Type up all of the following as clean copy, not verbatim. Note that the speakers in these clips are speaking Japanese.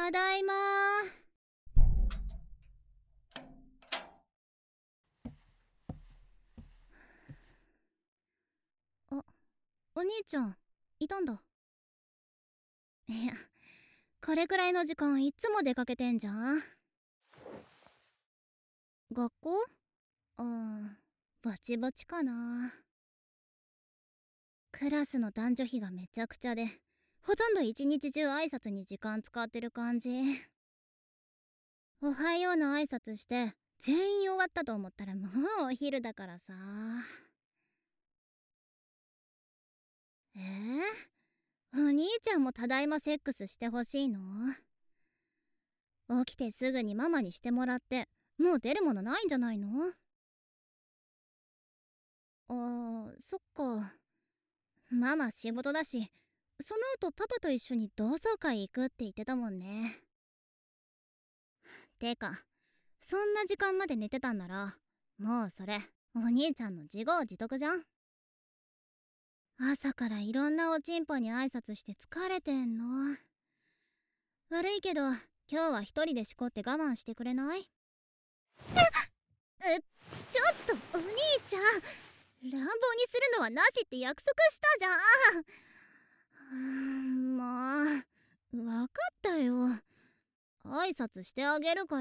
ただいま。お兄ちゃんいたんだ。いや、これくらいの時間いつも出かけてんじゃん。学校？ぼちぼちかな。クラスの男女比がめちゃくちゃで、ほとんど一日中挨拶に時間使ってる感じ。おはようの挨拶して全員終わったと思ったらもうお昼だからさ。お兄ちゃんもただいまセックスしてほしいの？起きてすぐにママにしてもらってもう出るものないんじゃないの？そっか。ママ仕事だし、その後パパと一緒に同窓会行くって言ってたもんね。てか、そんな時間まで寝てたんならもうそれお兄ちゃんの自業自得じゃん。朝からいろんなおちんぽに挨拶して疲れてんの。悪いけど今日は一人でしこって我慢してくれない？ちょっとお兄ちゃん、乱暴にするのはなしって約束したじゃん。もう分かったよ。挨拶してあげるから。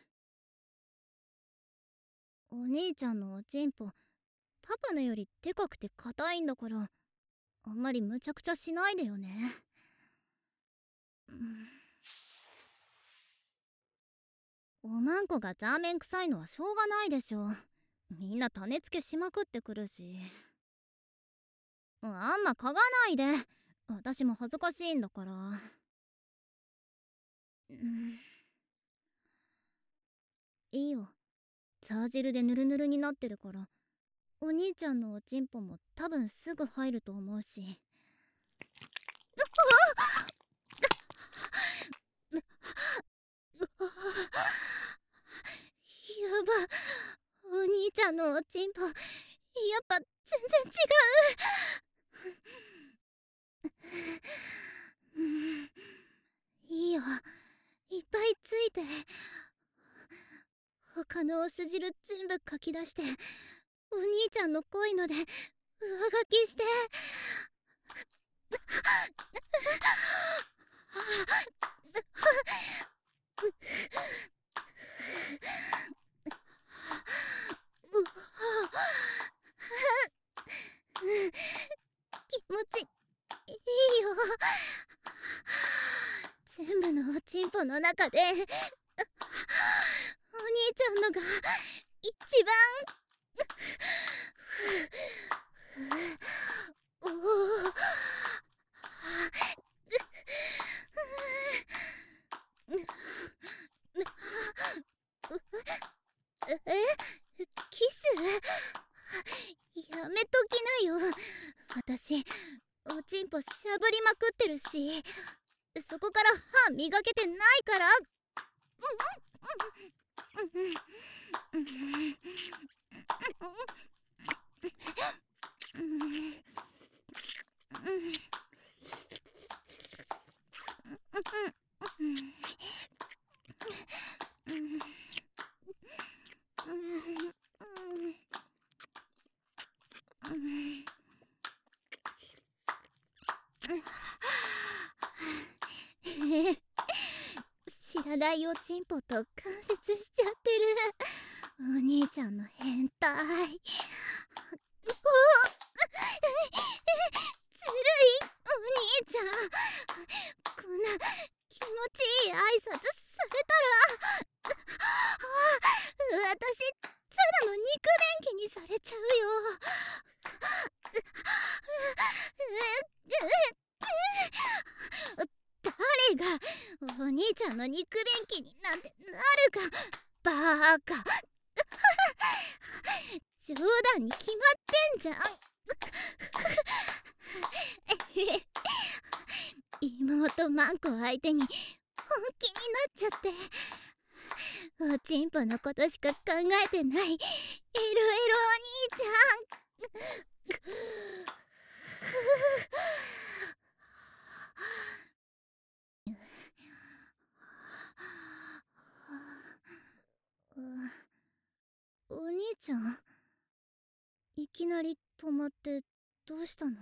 お兄ちゃんのおちんぽパパのよりでかくて硬いんだから、あんまりむちゃくちゃしないでよね。おまんこがザーメン臭いのはしょうがないでしょ。みんな種付けしまくってくるし。あんま嗅がないで、私も恥ずかしいんだから。いいよ、ザー汁でヌルヌルになってるから、お兄ちゃんのおちんぽも多分すぐ入ると思うし。やば、お兄ちゃんのおちんぽやっぱ全然違う。いいよ、いっぱいついて。他のお酢汁全部かき出して、お兄ちゃんの濃いので上書きして。気持ちいいよ。全部のおちんぽの中でお兄ちゃんのが一番。おお。キス？やめときなよ。私おちんぽしゃぶりまくってるし、そこから歯磨けてないから。知らないおちんぽと関節しちゃってる。お兄ちゃんの変態。おずるい、お兄ちゃん。こんな気持ちいい挨拶されたら私ただの肉便器にされちゃうよ。誰がお兄ちゃんの肉便器になんてなるか。バーカ。冗談に決まってんじゃん。妹マンコ相手に本気になっちゃって、おちんぽのことしか考えてないエロエロお兄ちゃん。 きなり止まってどうしたの？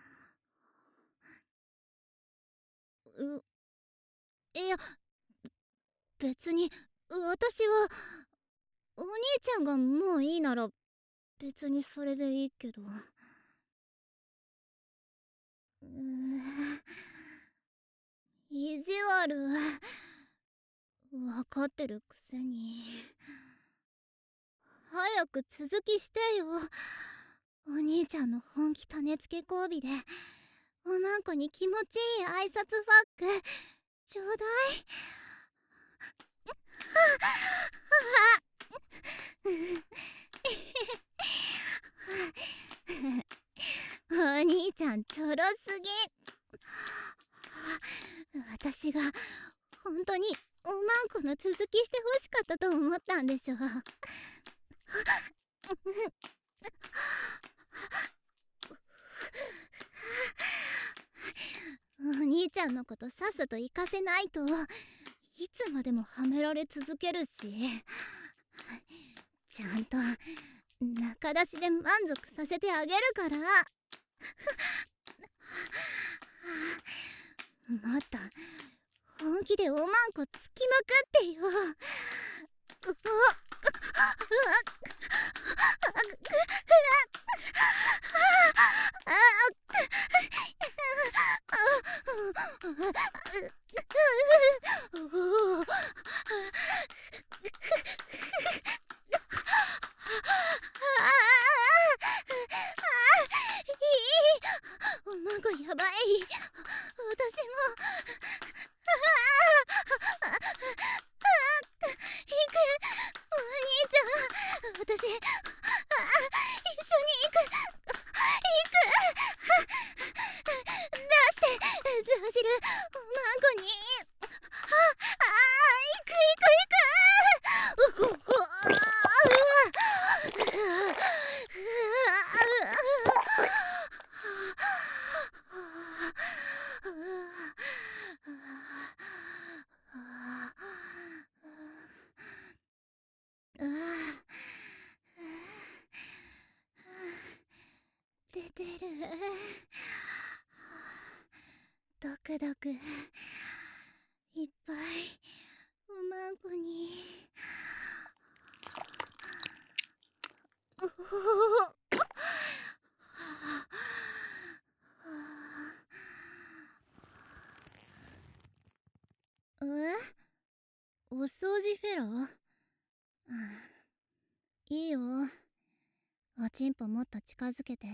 いや、別に私はお兄ちゃんがもういいなら別にそれでいいけど。意地悪。分かってるくせに。早く続きしてよ。お兄ちゃんの本気種付け交尾でおまんこに気持ちいい挨拶ファックちょうだい。お兄ちゃんちょろすぎ。私が本当におまんこの続きしてほしかったと思ったんでしょ。お兄ちゃんのことさっさと行かせないといつまでもはめられ続けるし、ちゃんと中出しで満足させてあげるから。もっと本気でおまんこつきまくってよ。おまんこやばい。私も行く。お兄ちゃん、私一緒に行く。出してザジルおまんこに。行く行く行く。出てる。ドクドクいっぱいおまんこに。お掃除フェロー？いいよ。おちんぽもっと近づけて。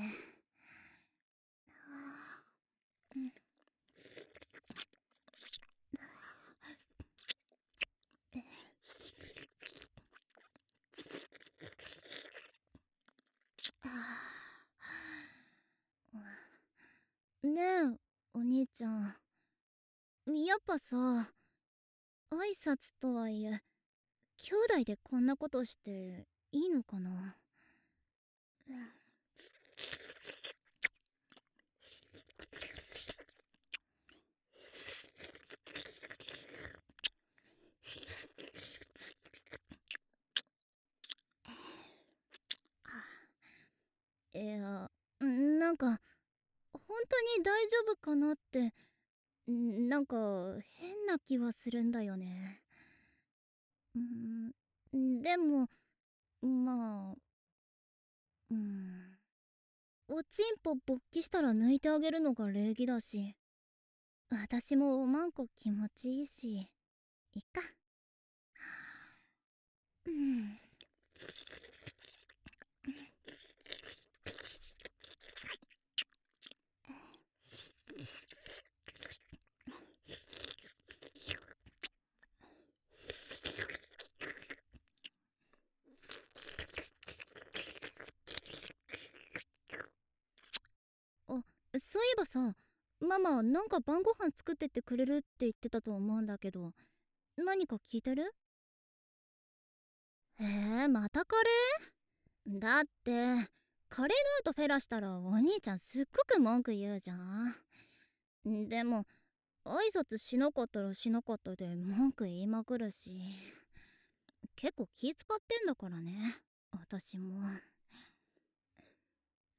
ねえお兄ちゃん、やっぱさ、挨拶とはいえ兄弟でこんなことしていいのかな。いや、なんか本当に大丈夫かなって、なんか変な気はするんだよね。でもまあ、おちんぽ勃起したら抜いてあげるのが礼儀だし、私もおまんこ気持ちいいし、いっか。そういえばさ、ママなんか晩ご飯作ってってくれるって言ってたと思うんだけど、何か聞いてる？またカレー？だってカレーの後フェラしたらお兄ちゃんすっごく文句言うじゃん。でも挨拶しなかったらしなかったで文句言いまくるし、結構気使ってんだからね私も。